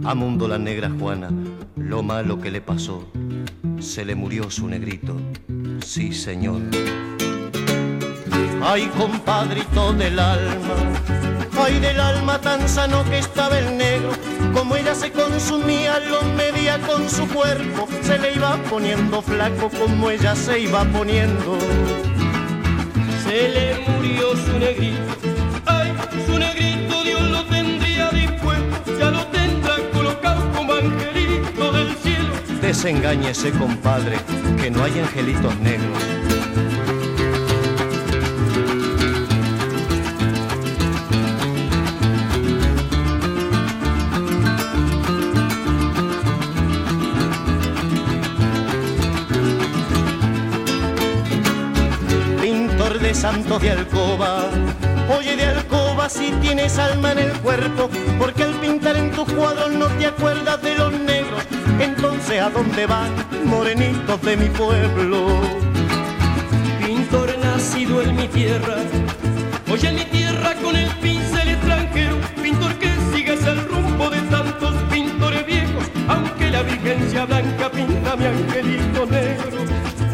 A Mundo la negra Juana, lo malo que le pasó, se le murió su negrito, sí señor. Ay, compadrito del alma, ay, del alma tan sano que estaba el negro. Como ella se consumía, lo medía con su cuerpo, se le iba poniendo flaco como ella se iba poniendo. Se le murió su negrito, ay, su negrito Dios lo tendría dispuesto, ya lo tendrá colocado como angelito del cielo. Desengáñese, compadre, que no hay angelitos negros. De santos de alcoba, oye de alcoba si tienes alma en el cuerpo, porque al pintar en tus cuadros no te acuerdas de los negros. Entonces ¿a dónde van, morenitos de mi pueblo? Pintor nacido en mi tierra, oye en mi tierra con el pincel extranjero, pintor que sigues el rumbo de tantos pintores viejos, aunque la Virgen sea blanca, pinta mi angelito negro.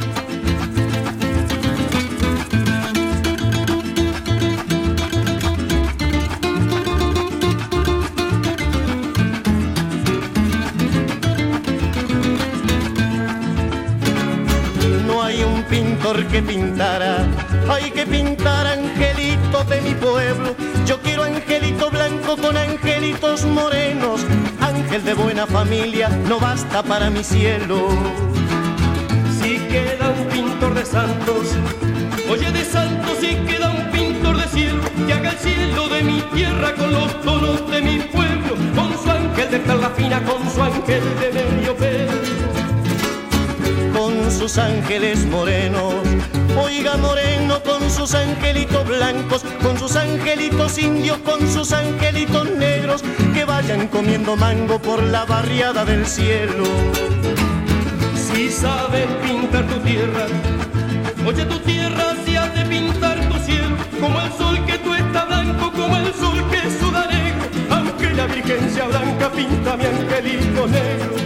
Pintor que pintara, hay que pintar angelitos de mi pueblo. Yo quiero angelito blanco con angelitos morenos. Ángel de buena familia no basta para mi cielo. Si queda un pintor de santos, oye de santos, si queda un pintor de cielo, que haga el cielo de mi tierra con los tonos de mi pueblo, con su ángel de perla fina, con su ángel de medio pelo, con sus ángeles morenos, oiga moreno, con sus angelitos blancos, con sus angelitos indios, con sus angelitos negros, que vayan comiendo mango por la barriada del cielo. Si sabes pintar tu tierra, oye tu tierra si has de pintar tu cielo, como el sol que tú estás blanco, como el sol que suda negro, aunque la Virgen sea blanca, pinta mi angelito negro.